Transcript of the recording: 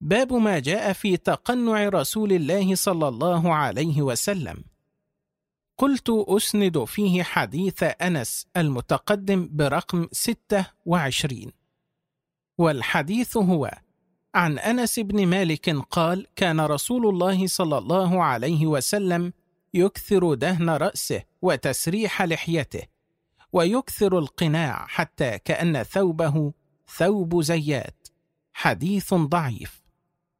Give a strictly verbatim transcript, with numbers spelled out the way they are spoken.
باب ما جاء في تقنع رسول الله صلى الله عليه وسلم. قلت أسند فيه حديث أنس المتقدم برقم ستة وعشرين، والحديث هو عن أنس بن مالك قال: كان رسول الله صلى الله عليه وسلم يكثر دهن رأسه وتسريح لحيته، ويكثر القناع حتى كأن ثوبه ثوب زيات. حديث ضعيف.